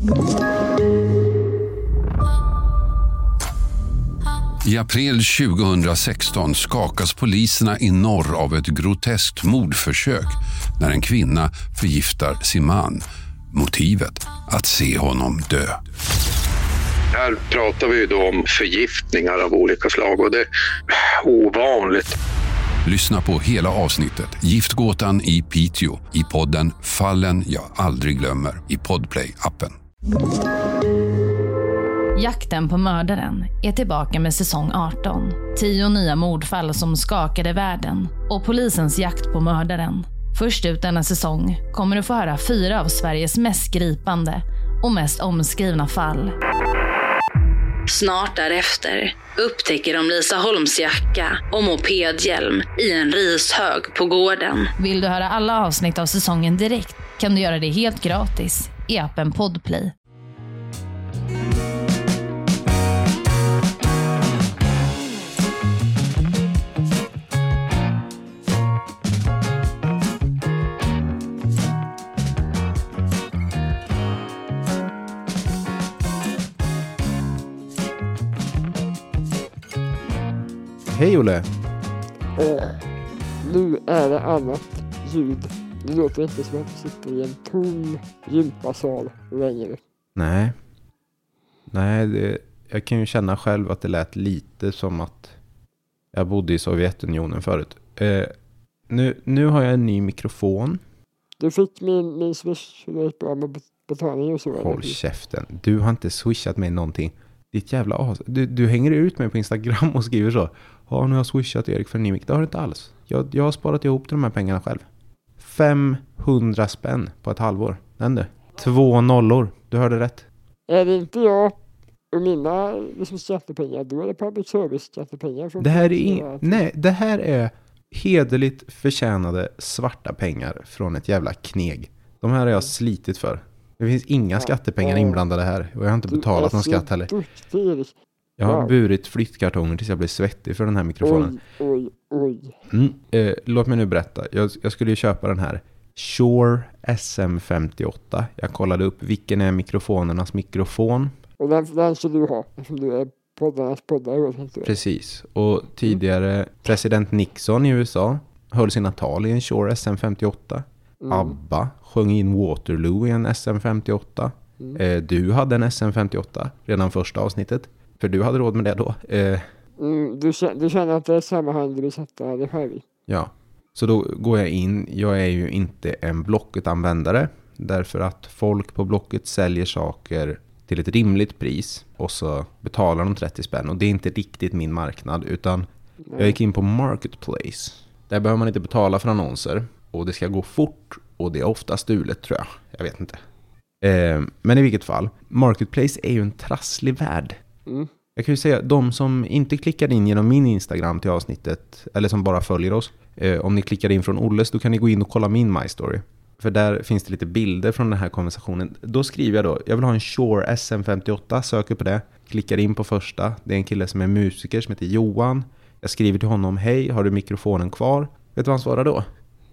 I april 2016 skakas poliserna i norr av ett groteskt mordförsök när en kvinna förgiftar sin man. Motivet: att se honom dö. Här pratar vi då om förgiftningar av olika slag och det är ovanligt. Lyssna på hela avsnittet Giftgåtan i Piteå i podden Fallen jag aldrig glömmer i Podplay-appen. Jakten på mördaren är tillbaka med säsong 18. 10 nya mordfall som skakade världen och polisens jakt på mördaren. Först ut denna säsong kommer du få höra 4 av Sveriges mest gripande och mest omskrivna fall. Snart därefter upptäcker de Lisa Holms jacka och mopedhjälm i en rishög på gården. Vill du höra alla avsnitt av säsongen direkt kan du göra det helt gratis i appen Podplay. Hej Olle! Nu är det annat ljud. Det låter inte som att vi sitter i en tom gympasal längre. Nej, jag kan ju känna själv att det lät lite som att jag bodde i Sovjetunionen förut. Nu har jag en ny mikrofon. Du fick min swish och det är bra med betalning och så. Håll käften. Du har inte swishat mig någonting. Ditt jävla as. Du hänger ut mig på Instagram och skriver så. Ja, nu har jag swishat Erik för en ny mick. Det har du inte alls. Jag har sparat ihop till de här pengarna själv. 500 spänn på ett halvår. Den du. 2 nollor. Du hörde rätt. Är det inte jag och mina liksom skattepengar, då är det public service skattepengar. Det här är hederligt förtjänade svarta pengar från ett jävla kneg. De här har jag slitit för. Det finns inga skattepengar inblandade här. Och jag har inte betalat någon skatt heller. Jag har burit flyttkartonger tills jag blev svettig för den här mikrofonen. Oj. Låt mig nu berätta. Jag skulle ju köpa den här Shure SM58. Jag kollade upp vilken är mikrofonernas mikrofon. Och den ska du ha. Eftersom du är poddarnas poddare. Precis. Och tidigare president Nixon i USA höll sina tal i en Shure SM58. ABBA sjöng in Waterloo i en SM58. Du hade en SM58 redan första avsnittet. För du hade råd med det då. Du känner att det är samma hand du sätter det själv i. Ja, så då går jag in. Jag är ju inte en Blocket-användare. Därför att folk på Blocket säljer saker till ett rimligt pris. Och så betalar de 30 spänn. Och det är inte riktigt min marknad. Utan jag gick in på Marketplace. Där behöver man inte betala för annonser. Och det ska gå fort. Och det är ofta stulet tror jag. Jag vet inte. Men i vilket fall. Marketplace är ju en trasslig värld. Jag kan ju säga, de som inte klickar in genom min Instagram till avsnittet, eller som bara följer oss, om ni klickar in från Olles, då kan ni gå in och kolla min My Story. För där finns det lite bilder från den här konversationen. Då skriver jag då, jag vill ha en Shure SM58, söker på det, klickar in på första. Det är en kille som är musiker som heter Johan. Jag skriver till honom, hej, har du mikrofonen kvar? Vet du vad han svarar då?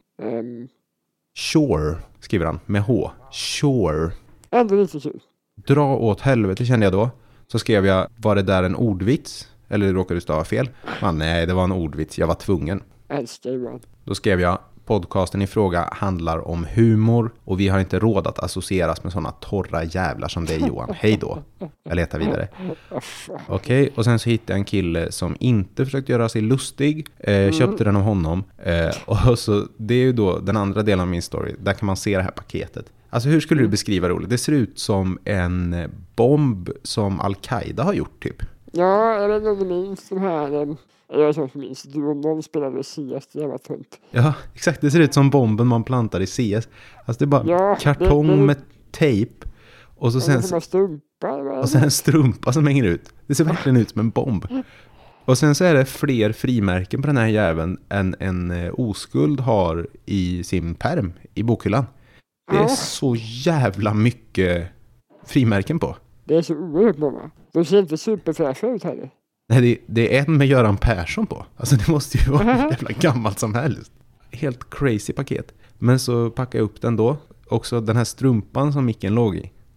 Sure, skriver han, med H. Sure. Ändå lite kul. Dra åt helvete, kände jag då. Så skrev jag, var det där en ordvits? Eller råkade du stava fel? Nej, det var en ordvits. Jag var tvungen. Älskar. Då skrev jag, podcasten i fråga handlar om humor. Och vi har inte råd att associeras med sådana torra jävlar som dig Johan. Hej då. Jag letar vidare. Okej, och sen så hittade jag en kille som inte försökte göra sig lustig. Köpte den av honom. Och så, det är ju då den andra delen av min story. Där kan man se det här paketet. Alltså hur skulle du beskriva det, Olle? Det ser ut som en bomb som Al-Qaida har gjort typ. Ja, jag vet inte om du minns de här. Jag som minns, du och någon spelade CS, det var tunt. Ja, exakt. Det ser ut som bomben man plantar i CS. Alltså det är bara kartong med tejp. Och så sen en strumpa som hänger ut. Det ser verkligen ut som en bomb. Och sen så är det fler frimärken på den här jäveln än en oskuld har i sin perm i bokhyllan. Det är så jävla mycket frimärken på. Det är så oerhört många. De ser inte superfräscha ut heller. Nej, det är en med Göran Persson på. Alltså det måste ju vara jävla gammalt som helst. Helt crazy paket. Men så packade jag upp den då. Också den här strumpan som micken låg i.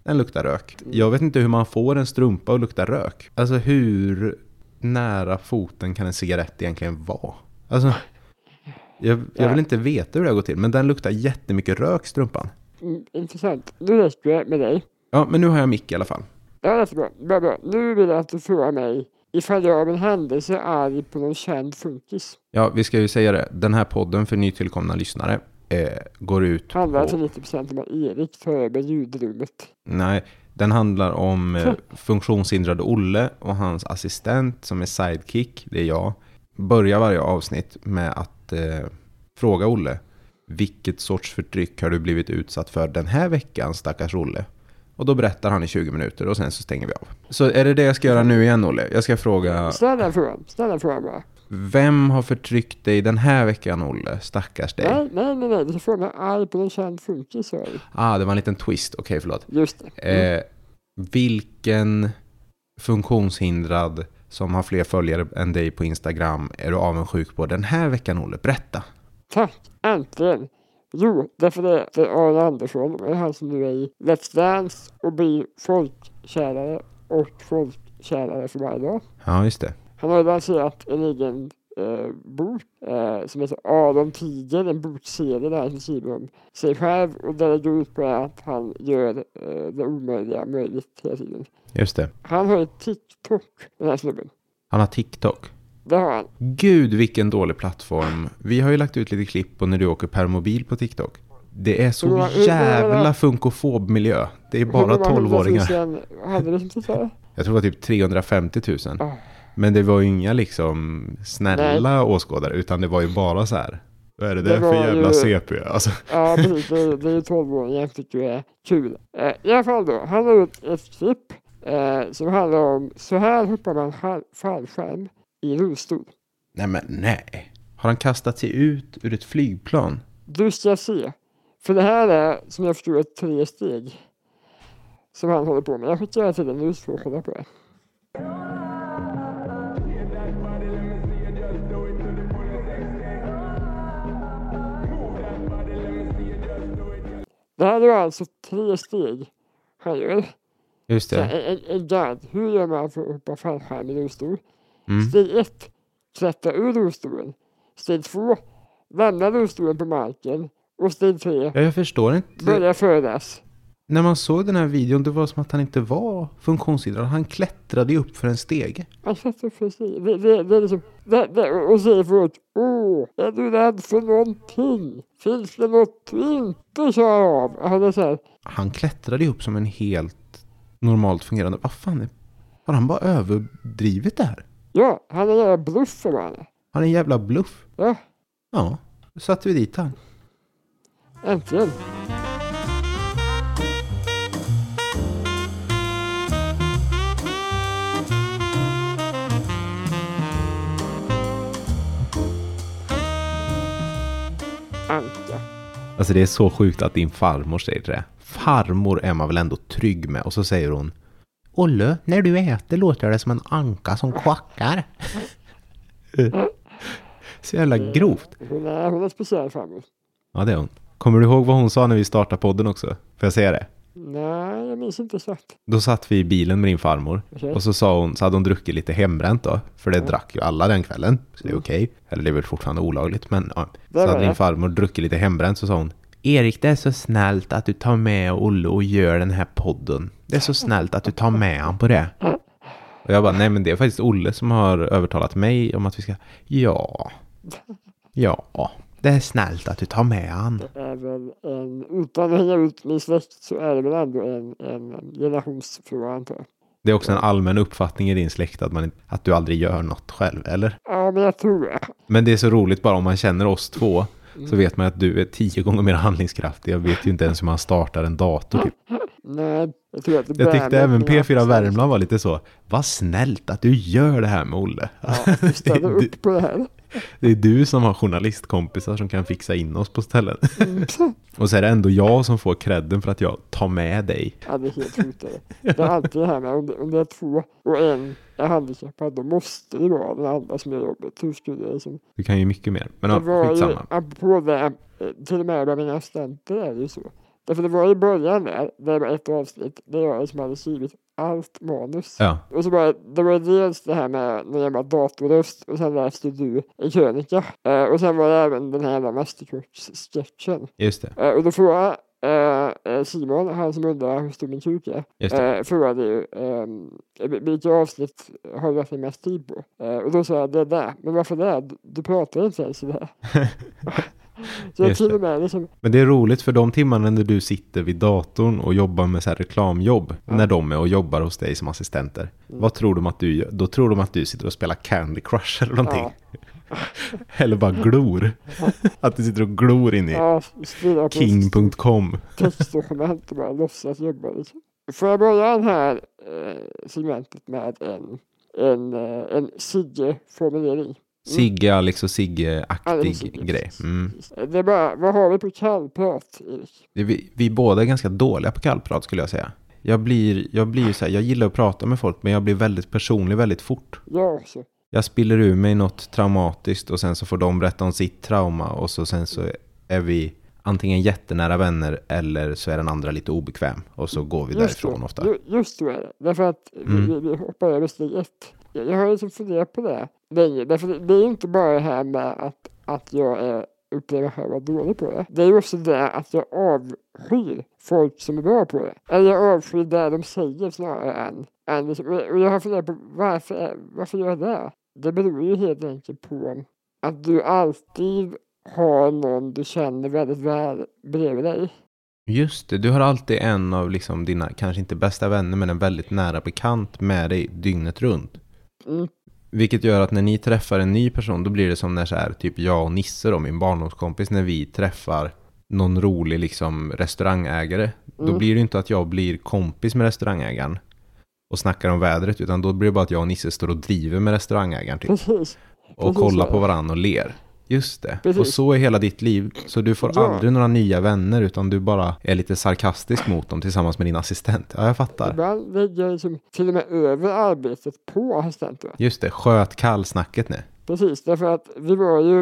Den luktar rök. Jag vet inte hur man får en strumpa att lukta rök. Alltså hur nära foten kan en cigarett egentligen vara? Alltså, jag vill inte veta hur det går till. Men den luktar jättemycket rök, strumpan. Intressant. Nu räcker det med dig. Ja, men nu har jag mick i alla fall. Ja, det är bra. Bra. Nu vill jag att du frågar mig ifall jag av en händelse är arg på någon känd funkis. Ja, vi ska ju säga det. Den här podden för nytillkomna lyssnare går ut handlar på... till 90% om att Erik tar över ljudrummet. Nej, den handlar om funktionshindrade Olle och hans assistent som är sidekick, det är jag. Börjar varje avsnitt med att fråga Olle, vilket sorts förtryck har du blivit utsatt för den här veckan, stackars Olle? Och då berättar han i 20 minuter och sen så stänger vi av. Så är det jag ska göra nu igen, Olle? Jag ska fråga... Ställ den frågan bara. Vem har förtryckt dig den här veckan, Olle? Stackars dig. Nej. Du får mig arg på en känd funkis. Det var en liten twist. Okej, förlåt. Just det. Vilken funktionshindrad som har fler följare än dig på Instagram är du avundsjuk på den här veckan, Olle? Berätta. Tack, äntligen. Jo, därför det är Arne Andersson. Det är han som nu är i Let's Dance och blir folkkärare för varje dag. Ja, just det. Han har lanserat en egen bok som heter Aron Tiger, en bokserie där han skriver om sig själv och där det går ut på att han gör det omöjliga möjligt hela tiden. Just det. Han har ett TikTok, den här snubben. Han har TikTok. Det har han. Gud, vilken dålig plattform. Vi har ju lagt ut lite klipp på när du åker permobil på TikTok. Det är så jävla funkofob miljö. Det är bara 12-åringar. Hade du inte så? Jag tror det var typ 350 000. Men det var ju inga liksom snälla åskådare, utan det var ju bara så här. Vad är det där för jävla CP? Alltså. Ja, precis. Det är 12-åringar. Jag tycker det är kul. I alla fall då. Han har gjort ett klipp som handlar om så här hoppar man fallskärm i rullstol. Nej. Har han kastat sig ut ur ett flygplan? Du ska se. För det här är, som jag förstår, 3 steg som han håller på med. Jag skickar till den nu så kolla på det. Det här är alltså 3 steg han gör. Just det. En guide. Hur gör man för att hoppa fallskärm i rullstol? Steg 1. Klättra ur rullstolen. Steg 2. Lämna rullstolen på marken. Och steg 3. Ja, jag förstår inte. Börja födas. När man såg den här videon, det var som att han inte var funktionshindrad. Han klättrade upp för en steg. Han klättrade upp för en steg. Det är liksom... och säger förut. Är du rädd för någonting? Finns det något du inte kör av? Han klättrade upp som en helt normalt fungerande... Vad fan? Har han bara överdrivit det här? Ja, han är en jävla bluff för man. Han är en jävla bluff? Ja. Ja, då satte vi dit han. Äntligen. Anka. Alltså det är så sjukt att din farmor säger det. Farmor är man väl ändå trygg med. Och så säger hon: Olle, när du äter låter det som en anka som kvackar. Så jävla grovt. Hon är speciell farmor. Ja, det är hon. Kommer du ihåg vad hon sa när vi startade podden också? Får jag säga det? Nej, jag minns inte så. Då satt vi i bilen med din farmor. Okay. Och så hade hon druckit lite hembränt då. För det drack ju alla den kvällen. Så det är okej. Eller det är väl fortfarande olagligt. Men ja. Så hade din farmor druckit lite hembränt, så sa hon: Erik, det är så snällt att du tar med Olle och gör den här podden. Det är så snällt att du tar med han på det. Och jag bara, nej men det är faktiskt Olle som har övertalat mig om att vi ska... Ja, det är snällt att du tar med han. Det är väl utan att hänga ut min släkt så är det väl ändå en generationsfråga, antar jag. Det är också en allmän uppfattning i din släkt att du aldrig gör något själv, eller? Ja, men jag tror det. Men det är så roligt bara om man känner oss två. Så vet man att du är 10 gånger mer handlingskraftig. Jag vet ju inte ens hur man startar en dator typ. Nej, jag tror att det jag tyckte även P4 Värmland var lite så: vad snällt att du gör det här med Olle. Ja, du ställer upp på det här. Det är du som har journalistkompisar som kan fixa in oss på ställen. Och så är det ändå jag som får credden för att jag tar med dig. Ja, det är helt sjukt. Det är alltid det här med om det är 2 och en är handikappad, då måste det vara den andra som är jobbet. Hur skulle det liksom... Du kan ju mycket mer. Men det var skitsamma. På det, till och med av mina assistenter är det ju så. Därför det var i början där det var ett avsnitt där jag som hade skrivit allt manus. Ja. Och så bara, det var dels det här med när jag var datorröst och sen läste du en krönika. Och sen var det även den här Mastercoach-sketchen. Just det. Och då frågade Simon, han som undrar hur stor min kuk är, frågade ju vilka avsnitt har du lagt mest tid på? Och då sa jag det där. Men varför det? Du pratar inte ens sådär. Så jag till och med liksom... Men det är roligt för de timmarna när du sitter vid datorn och jobbar med så här reklamjobb, när de är och jobbar hos dig som assistenter. Vad tror de att du gör? Då tror de att du sitter och spelar Candy Crush eller någonting. Eller bara glor. Att du sitter och glor in i king.com. Textdokument och bara låtsas jobba liksom. Får jag börja den här segmentet med en Sigge-formulering? Sigge, Alex och Sigge-aktig grej. Det är bara, vad har vi på kallprat, Erik? Vi båda är ganska dåliga på kallprat skulle jag säga. Jag blir så här, jag gillar att prata med folk men jag blir väldigt personlig väldigt fort. Ja, så. Jag spiller ur mig något traumatiskt och sen så får de berätta om sitt trauma och så sen så är vi antingen jättenära vänner eller så är den andra lite obekväm och så går vi därifrån ofta. Just så är det. Därför att vi hoppar över steg 1. Jag har liksom funderat på det länge. Därför det är inte bara det här med att jag upplever att jag var dålig på det. Det är också det att jag avskyr folk som är bra på det. Eller jag avskyr det de säger snarare än liksom, och jag har funderat på varför gör jag det? Det beror ju helt enkelt på att du alltid har någon du känner väldigt väl bredvid dig. Just det, du har alltid en av liksom dina, kanske inte bästa vänner men en väldigt nära bekant med dig dygnet runt. Vilket gör att när ni träffar en ny person då blir det som när så här, typ jag och Nisse då, min barndomskompis, när vi träffar någon rolig liksom restaurangägare. Då blir det inte att jag blir kompis med restaurangägaren och snackar om vädret, utan då blir det bara att jag och Nisse står och driver med restaurangägaren typ. Precis. Och kollar på varandra och ler. Just det. Precis. Och så är hela ditt liv. Så du får aldrig några nya vänner utan du bara är lite sarkastisk mot dem tillsammans med din assistent. Ja, jag fattar. Ibland lägger jag liksom till och med över arbetet på assistenten. Just det, sköt kallsnacket nu. Precis, därför att vi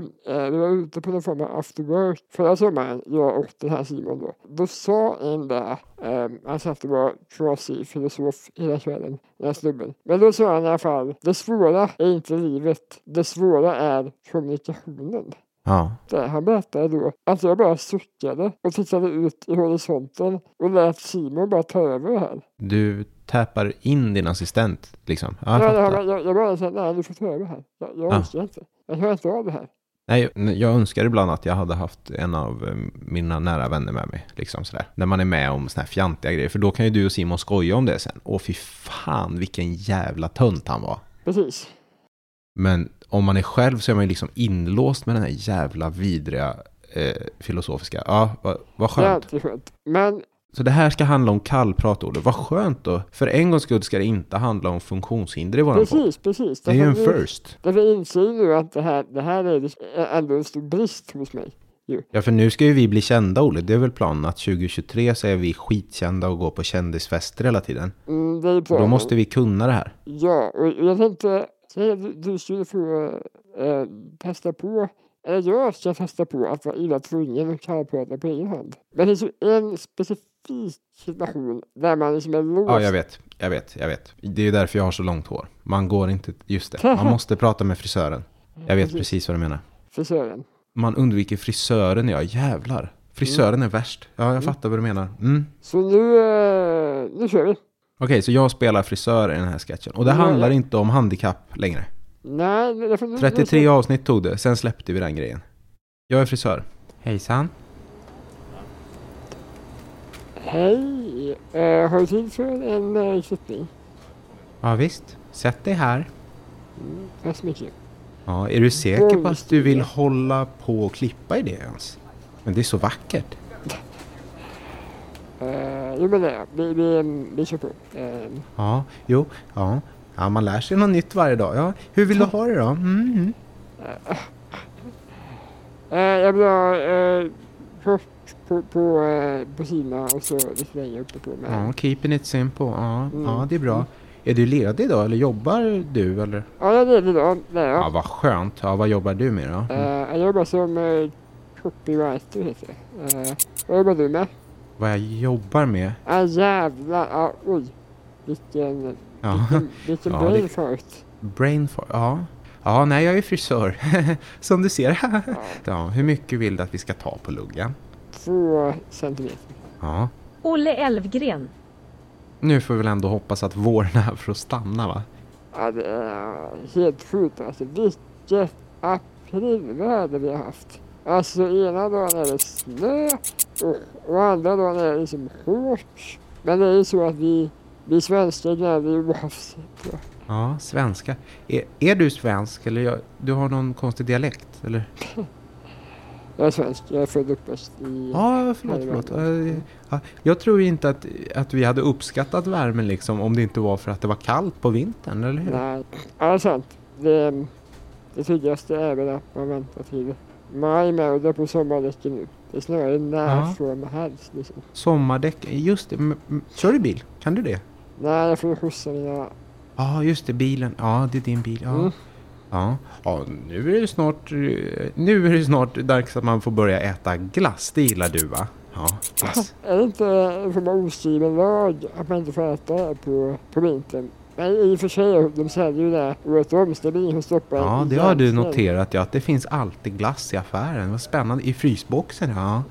var ute på någon form av after work förra sommaren, jag och den här Simon då. Då sa en där, han satt och var trasig filosof hela kvällen, den här snubben. Men då sa han i alla fall, det svåra är inte livet, det svåra är kommunikationen. Ja. Där han berättade då att jag bara suckade och tittade ut i horisonten och lät Simon bara ta över det här. Du tappar in din assistent liksom. Ja, jag bara sa, nej du får ta över det här. Jag önskar inte. Jag hör inte av det här. Nej, jag önskar ibland att jag hade haft en av mina nära vänner med mig. Liksom sådär. När man är med om såna här fjantiga grejer. För då kan ju du och Simon skoja om det sen. Åh fy fan, vilken jävla tönt han var. Precis. Men om man är själv så är man ju liksom inlåst med den här jävla vidriga filosofiska. Ja, vad skönt. Det är skönt. Men... Så det här ska handla om kallprat, Olle. Vad skönt då. För en gångs skull ska det inte handla om funktionshinder i våran podd. Precis. Det är ju en first. Därför inser nu att det här är ändå en stor brist hos mig. Jo. Ja, för nu ska ju vi bli kända, Olle. Det är väl planen att 2023 så är vi skitkända och går på kändisfester hela tiden. Det är planen. Då måste vi kunna det här. Ja, och jag tänkte... Du skulle få testa på, eller jag ska testa på att vara illa tvungen och kallprata på egen hand. Men det är så en specifik situation där man liksom är låst. Ja, jag vet. Det är ju därför jag har så långt hår. Man går inte, just det. Man måste prata med frisören. Jag vet precis vad du menar. Frisören. Man undviker frisören, ja jävlar. Frisören är värst. Ja, jag fattar vad du menar. Så nu kör vi. Okej, så jag spelar frisör i den här sketchen. Och det handlar inte om handikapp längre. Nej. 33 avsnitt tog det, sen släppte vi den grejen. Jag är frisör. Hejsan. Hej. Har du tid för en klippning? Ja visst, sätt dig här. Tack så mycket. Ja, är du säker på att du vill hålla på och klippa i det ens? Men det är så vackert. Jo men det, vi kör på. Ja, man lär sig något nytt varje dag. Ja, hur vill du ha det då? Jag vill ha först på sidorna och så lite längre uppe på mig. Ja, keeping it simple. Ja, det är bra. Är du ledig då eller jobbar du eller? Ja, jag är ledig då. Ja, vad skönt. Ja, vad jobbar du med då? Jag jobbar som copywriter heter det. Vad jobbar du med? Vad jag jobbar med? Jävlar. Oj. Vilken brain fart. Brain fart, ja. Ja, nej, jag är frisör. Som du ser. Ja, hur mycket vill du att vi ska ta på luggen? 2 centimeter. Ja. Olle Elfgren. Nu får vi väl ändå hoppas att våren är för att stanna, va? Ja, det är helt sjukt. Alltså, vilket aprilväder vi har haft. Alltså, ena dagen är det snö och andra dagen är det liksom hårt. Men det är ju så att vi svenskar gräver ju havs. Ja, svenska. Är du svensk eller du har någon konstig dialekt, eller? Jag är svensk, jag är född uppväxt i... Ja, förlåt. Ja, jag tror inte att vi hade uppskattat värmen liksom om det inte var för att det var kallt på vintern, eller hur? Nej, ja, det är sant. Det tidigaste är väl att man väntar till maj med och det är på sommardäcken nu. Det är snarare när från helst liksom. Sommardäck, just det. Kör du bil? Kan du det? Nej, jag får skjutsa mina... Ja, just det, bilen. Ja, det är din bil. Ja. Ja, nu är det snart dags att man får börja äta glass. Det gillar du, va? Ja, glass. Är det inte för man oskriven lag att man inte får äta på vintern? Men i och för sig, de säljer ju det året om, så det blir ingen stoppa. Ja, det har du noterat, ja. Att det finns alltid glass i affären. Vad spännande. I frysboxen, ja.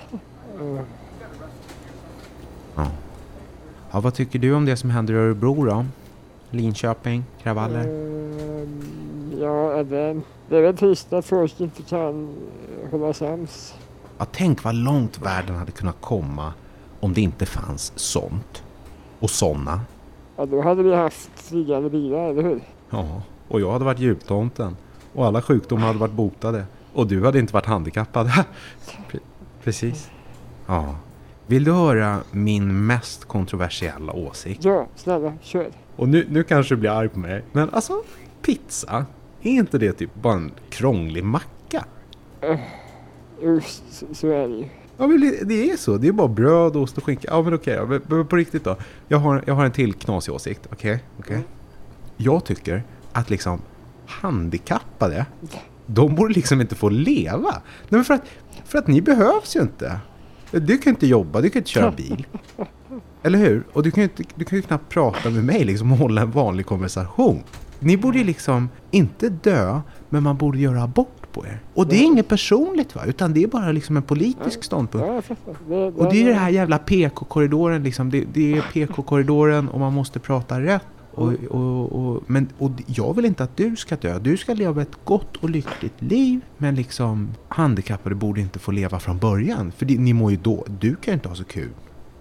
Ja, vad tycker du om det som händer i Örebro då? Linköping, kravaller? Ja, det är väl trist att folk inte kan hålla sams. Ja, tänk vad långt världen hade kunnat komma om det inte fanns sånt. Och såna. Ja, då hade vi haft flygande bilar, eller hur? Ja, och jag hade varit jultomten. Och alla sjukdomar hade varit botade. Och du hade inte varit handikappad. Precis. Ja. Vill du höra min mest kontroversiella åsikt? Ja, snälla, kör. Och nu kanske du blir arg på mig. Men alltså, pizza, är inte det typ bara en krånglig macka? Så är det ju. Ja, men det är så. Det är bara bröd, ost och skinka. Ja, men okej. På riktigt då. Jag har en till knasig åsikt. Okej. Jag tycker att liksom handikappade, de borde liksom inte få leva. Nej, men för att ni behövs ju inte. Du kan inte jobba, du kan inte köra bil. Eller hur? Och du kan ju knappt prata med mig liksom och hålla en vanlig konversation. Ni borde ju liksom inte dö, men man borde göra abort på er. Och det är inget personligt, va? Utan det är bara liksom en politisk ståndpunkt. Och det är det här jävla PK-korridoren liksom. Det är PK-korridoren och man måste prata rätt. Men jag vill inte att du ska dö. Du ska leva ett gott och lyckligt liv. Men liksom handikappade borde inte få leva från början. För ni mår ju då. Du kan ju inte ha så kul.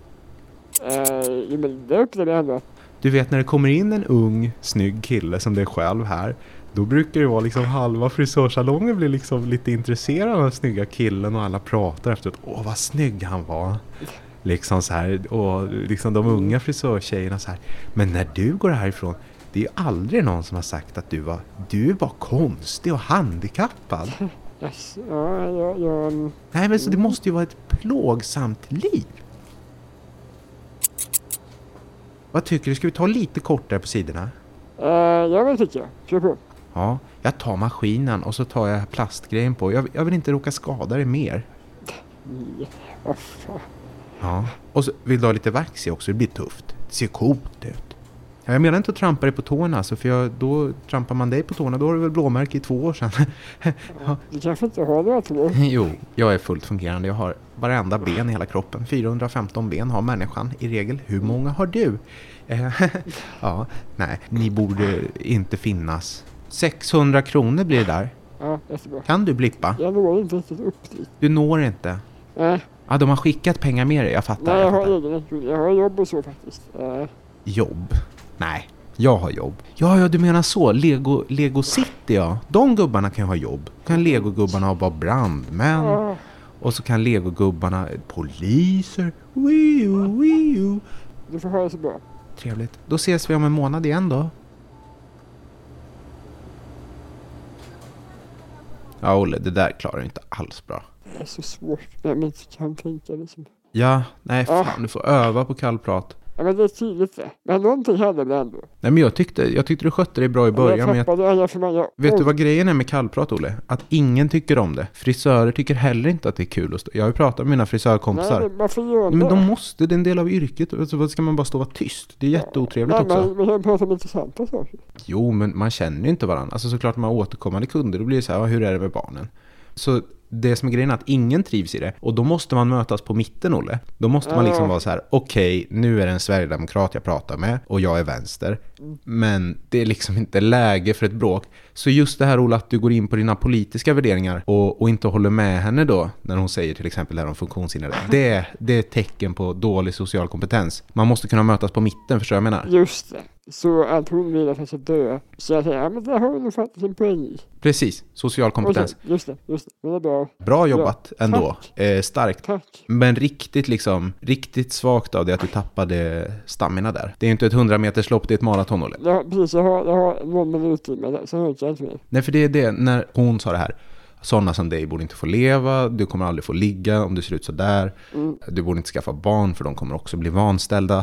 Men det upplever jag ändå. Du vet, när det kommer in en ung, snygg kille som dig själv här, då brukar det vara liksom halva frisörsalongen blir liksom lite intresserad av den snygga killen och alla pratar efteråt. Åh, vad snygg han var. Liksom så här, och liksom de unga frisörtjejerna så här. Men när du går härifrån, det är ju aldrig någon som har sagt att du är bara konstig och handikappad. Yes. Nej, men så det måste ju vara ett plågsamt liv. Vad tycker du? Ska vi ta lite kortare på sidorna? Jag vill tycka. Kör på. Ja, jag tar maskinen och så tar jag plastgrejen på. Jag vill inte råka skada dig mer. Ja, och så vill du ha lite vax i också. Det blir tufft. Det ser coolt ut. Jag menar inte att trampa dig på tårna, alltså, för då trampar man dig på tårna. Då har du väl blåmärke i 2 år sedan. Ja. Du kanske inte har det, tror jag. Jo, jag är fullt fungerande. Jag har varenda ben i hela kroppen. 415 ben har människan i regel. Hur många har du? Ja, nej. Ni borde inte finnas. 600 kronor blir det där. Ja, jättebra. Kan du blippa? Jag når inte riktigt upp dit. Du når inte? Nej. Ja, de har skickat pengar med dig, jag fattar. Nej, jag har jobb och så faktiskt. Jobb? Nej, jag har jobb. Ja, du menar så. Lego City, ja. De gubbarna kan ha jobb. Kan Lego-gubbarna vara brandmän. Och så kan Lego-gubbarna poliser. Wii. Du får ha det så bra. Trevligt. Då ses vi om en månad igen då. Ja, Olle, det där klarar du inte alls bra. Det är så svårt. Jag inte kan tänka liksom. Ja, nej fan, du får öva på kallprat. Ja, men det är tydligt det. Men någonting hände det ändå. Nej, men jag tyckte du skötte dig bra i början. Vet du vad grejen är med kallprat, Olle? Att ingen tycker om det. Frisörer tycker heller inte att det är kul att stå. Jag har ju pratat med mina frisörkompisar. Nej, varför gör det? Men de måste, det är en del av yrket. Alltså, vad ska man bara stå och vara tyst? Det är jätteotrevligt också. Men jag pratar om intressanta saker. Jo, men man känner ju inte varandra. Alltså såklart man återkommande kunder, då blir det så här, hur är det med barnen? Så det som är grejen är att ingen trivs i det. Och då måste man mötas på mitten, Olle. Då måste man liksom vara så här: okej, nu är det en sverigedemokrat jag pratar med och jag är vänster. Men det är liksom inte läge för ett bråk. Så just det här, Olle, att du går in på dina politiska värderingar och inte håller med henne då när hon säger till exempel det här om funktionshindrade. Det är ett tecken på dålig social kompetens. Man måste kunna mötas på mitten, förstår jag menar? Just det. Så att hon vill att han ska dö. Så jag säger, ja men det har hon faktiskt en poäng i. Precis, social kompetens. Just det. Det är bra. Bra jobbat ändå. Starkt. Tack. Men riktigt svagt av det att du tappade stamina där. Det är inte ett 100 meters lopp, det är ett maraton, Olle. Ja, precis. Jag har någon minut i mig där, så hör jag inte mer. Nej, för det är det, när hon sa det här. Sådana som dig borde inte få leva, du kommer aldrig få ligga om du ser ut så där. Du borde inte skaffa barn för de kommer också bli vanställda.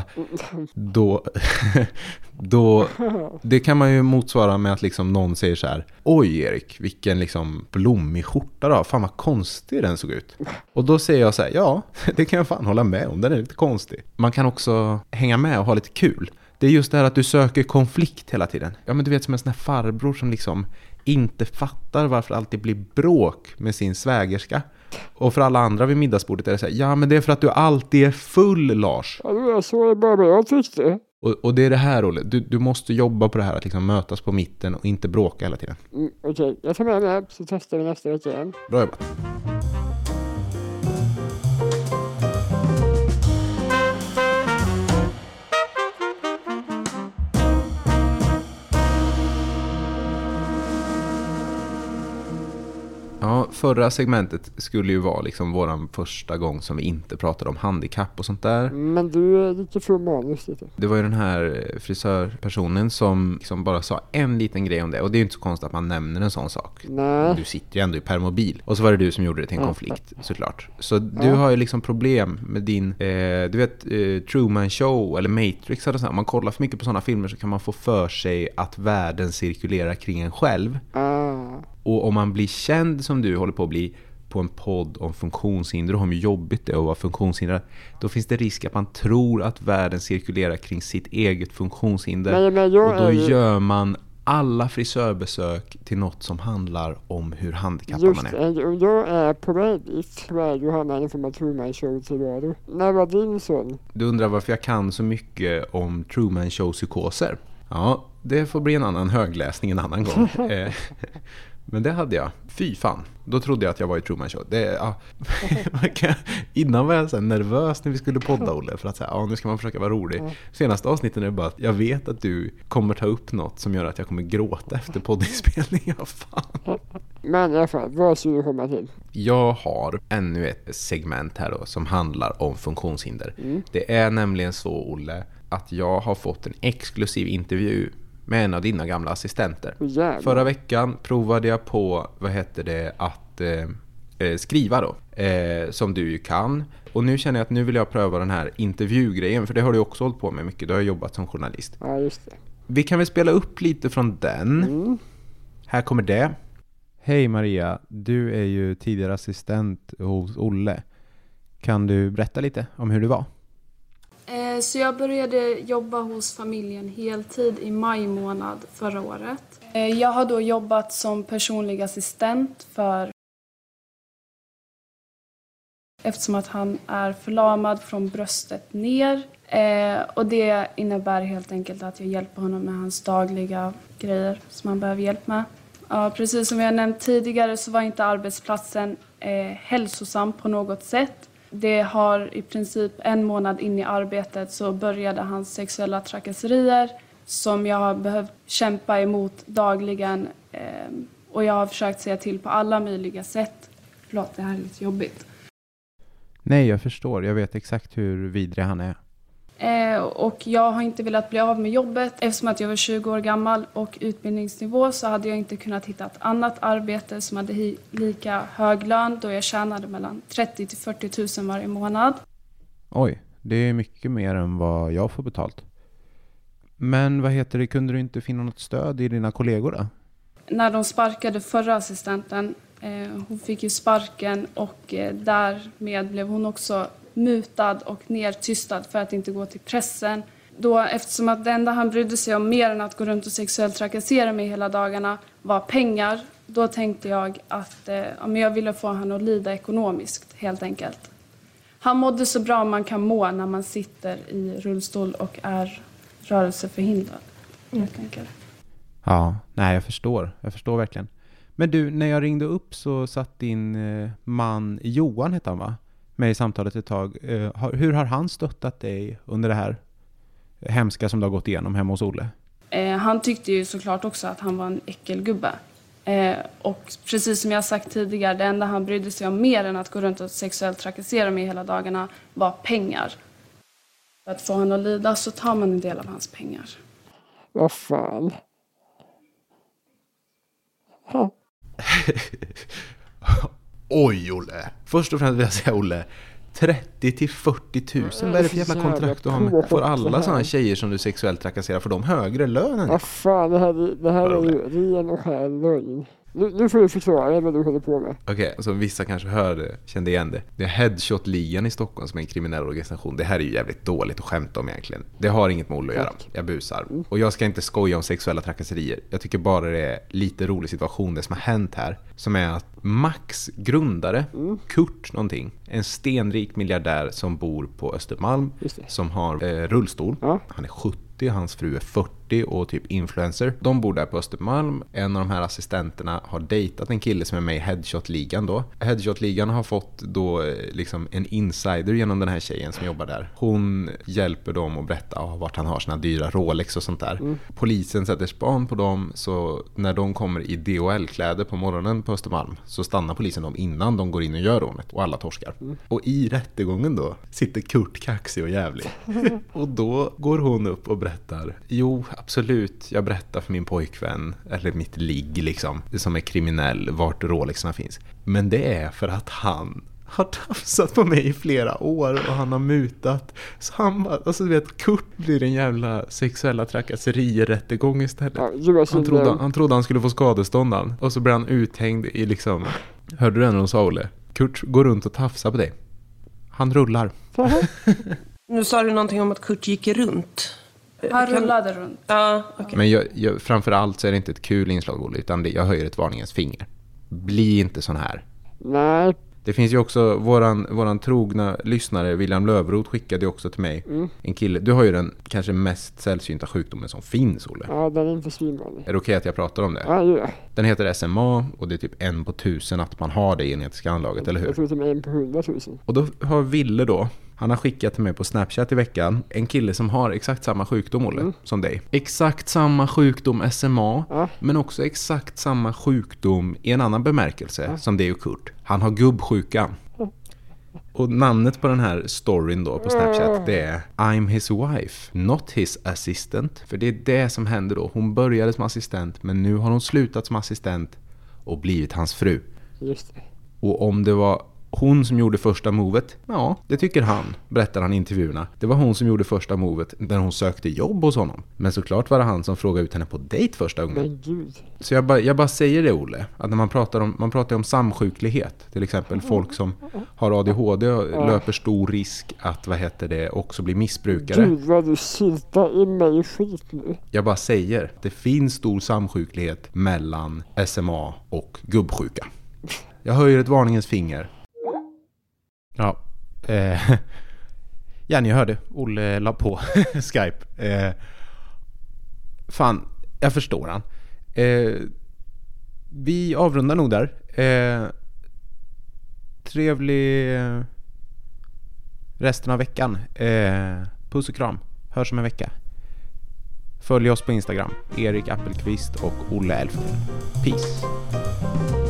Då det kan man ju motsvara med att liksom någon säger så här: oj Erik, vilken liksom blommig skjorta då, fan vad konstig den såg ut. Och då säger jag så här: ja, det kan jag fan hålla med om, den är lite konstig. Man kan också hänga med och ha lite kul. Det är just det här att du söker konflikt hela tiden. Ja, men du vet, som en sån här farbror som liksom inte fattar varför det alltid blir bråk med sin svägerska. Och för alla andra vid middagsbordet är det så här: ja, men det är för att du alltid är full, Lars. Ja, det är så bara jag tyckte. Och det är det här, Olle. Du måste jobba på det här att liksom mötas på mitten och inte bråka hela tiden. Okej, jag tar med mig så testar vi nästa vecka igen. Bra jobbat. Ja, förra segmentet skulle ju vara liksom våran första gång som vi inte pratade om handikapp och sånt där. Men du är lite för manus lite. Det var ju den här frisörpersonen som liksom bara sa en liten grej om det. Och det är ju inte så konstigt att man nämner en sån sak. Nej. Du sitter ju ändå i permobil. Och så var det du som gjorde det till en konflikt, såklart. Så du har ju liksom problem med din, du vet, Truman Show eller Matrix eller så. Om man kollar för mycket på sådana filmer så kan man få för sig att världen cirkulerar kring en själv. Och om man blir känd som du håller på att bli på en podd om funktionshinder och har ju jobbigt det att vara funktionshindrad, då finns det risk att man tror att världen cirkulerar kring sitt eget funktionshinder. Och då gör man alla frisörbesök till något som handlar om hur handikappad man är. Just, och jag är på väg dit. Du har en form av Truman Show tillvaro. När var din son? Du undrar varför jag kan så mycket om Truman Show-psykoser. Ja, det får bli en annan högläsning en annan gång. Men det hade jag. Fy fan. Då trodde jag att jag var i Truman Show. Innan var jag så nervös när vi skulle podda, Olle. För att säga, nu ska man försöka vara rolig. Senaste avsnitten är bara att jag vet att du kommer ta upp något som gör att jag kommer gråta efter poddinspelningen. Fan. Men i alla fall, vad ska du komma till? Jag har ännu ett segment här då som handlar om funktionshinder. Det är nämligen så, Olle, att jag har fått en exklusiv intervju med en av dina gamla assistenter. Jävlar. Förra veckan provade jag på, att skriva då. Som du ju kan. Och nu känner jag att nu vill jag pröva den här intervjugrejen. För det har du också hållit på med mycket. Du har jobbat som journalist. Ja, just det. Vi kan väl spela upp lite från den. Här kommer det. Hej Maria, du är ju tidigare assistent hos Olle. Kan du berätta lite om hur det var? Så jag började jobba hos familjen heltid i maj månad förra året. Jag har då jobbat som personlig assistent eftersom att han är förlamad från bröstet ner. Och det innebär helt enkelt att jag hjälper honom med hans dagliga grejer som han behöver hjälp med. Ja, precis som jag nämnt tidigare så var inte arbetsplatsen hälsosam på något sätt. Det har i princip en månad in i arbetet så började hans sexuella trakasserier som jag har behövt kämpa emot dagligen. Och jag har försökt säga till på alla möjliga sätt. Förlåt, det här är lite jobbigt. Nej, jag förstår. Jag vet exakt hur vidrig han är. Och jag har inte velat bli av med jobbet. Eftersom att jag var 20 år gammal och utbildningsnivå så hade jag inte kunnat hitta ett annat arbete som hade lika hög lön då jag tjänade mellan 30 till 40 000 varje månad. Oj, Det är mycket mer än vad jag får betalt. Men vad heter det, kunde du inte finna något stöd i dina kollegor då? När de sparkade förra assistenten, hon fick ju sparken och därmed blev hon också mutad och nedtystad för att inte gå till pressen. Då, eftersom att det enda han brydde sig om mer än att gå runt och sexuellt trakassera mig hela dagarna var pengar, då tänkte jag att jag ville få han att lida ekonomiskt helt enkelt. Han mådde så bra man kan må när man sitter i rullstol och är rörelseförhindrad helt enkelt. Ja, nej jag förstår verkligen. Men du, när jag ringde upp så satt din man Johan, heter han va? Med i samtalet ett tag. Hur har han stöttat dig under det här hemska som du har gått igenom hemma hos Olle? Han tyckte ju såklart också att han var en äckelgubbe. Och precis som jag sagt tidigare, det enda han brydde sig om mer än att gå runt och sexuellt trakassera mig hela dagarna var pengar. För att få han att lida så tar man en del av hans pengar. Vad fan? Oj Olle. Först och främst vill jag säga Olle, 30 till 40 000. Vad är det för jävla kontrakt du har med? Får alla sådana tjejer som du sexuellt trakasserar, för de högre lönen? Vad fan, det här är ju ren och skär lögn. Nu får du förklara vad du håller på med. Okej, så vissa kanske kände igen det. Det är Headshot-ligan i Stockholm som är en kriminell organisation. Det här är ju jävligt dåligt att skämta om egentligen. Det har inget mål att göra. Jag busar. Och jag ska inte skoja om sexuella trakasserier. Jag tycker bara det är lite rolig situation det som har hänt här. Som är att Max grundare, Kurt någonting, en stenrik miljardär som bor på Östermalm, som har rullstol. Ja. Han är 70, hans fru är 40 och typ influencer. De bor där på Östermalm. En av de här assistenterna har dejtat en kille som är med i Headshot-ligan då. Headshot-ligan har fått då liksom en insider genom den här tjejen som jobbar där. Hon hjälper dem att berätta vart han har sina dyra Rolex och sånt där. Polisen sätter span på dem, så när de kommer i DHL-kläder på morgonen på Östermalm så stannar polisen dem innan de går in och gör rånet, och alla torskar. Och i rättegången då sitter Kurt kaxig och jävlig. Och då går hon upp och berättar, jo absolut, jag berättar för min pojkvän eller mitt ligg liksom, det som är kriminell, vart Rolexarna finns. Men det är för att han har tafsat på mig i flera år och han har mutat. Så han bara, alltså du vet, Kurt blir en jävla sexuella trakasserier-rättegång istället. Ja, han trodde han skulle få skadeståndan. Och så blir han uthängd i liksom, hörde du den hon sa Olle? Kurt går runt och tafsar på dig. Han rullar. Nu sa du någonting om att Kurt gick runt. Han rullade runt. Ja, okay. Men jag, framförallt så är det inte ett kul inslag Olle, utan jag höjer ett varningens finger. Bli inte sån här. Nej. Det finns ju också våran trogna lyssnare William Lövrot skickade ju också till mig en kille. Du har ju den kanske mest sällsynta sjukdomen som finns, Olle. Ja, den är inte svinvanlig. Är det okej att jag pratar om det? Ja. Den heter SMA och det är typ 1 på 1000 att man har det i genetiska anlaget, eller hur? Jag tror att det är 1 på 100 000. Och då har Ville då, han har skickat till mig på Snapchat i veckan en kille som har exakt samma sjukdom, Olle, som dig. Exakt samma sjukdom SMA, men också exakt samma sjukdom i en annan bemärkelse som det och Kurt. Han har gubbsjukan. Och namnet på den här storyn då på Snapchat, det är I'm his wife, not his assistant. För det är det som händer då. Hon började som assistent, men nu har hon slutat som assistent och blivit hans fru. Just det. Och om det var hon som gjorde första movet, ja, det tycker han, berättar han i intervjuerna. Det var hon som gjorde första movet när hon sökte jobb hos honom. Men såklart var det han som frågade ut henne på dejt första gången. Men gud. Så jag bara säger det, Olle, att när man pratar om samsjuklighet, till exempel folk som har ADHD och löper stor risk att, också bli missbrukare. Gud vad du syltar i mig skit nu. Jag bara säger, det finns stor samsjuklighet mellan SMA och gubbsjuka. Jag höjer ett varningens finger. Ja, ja, ni hörde. Olle la på Skype. Fan, jag förstår han. Vi avrundar nog där. Trevlig resten av veckan. Puss och kram. Hörs om en vecka. Följ oss på Instagram. Erik Appelqvist och Olle Elfsson. Peace.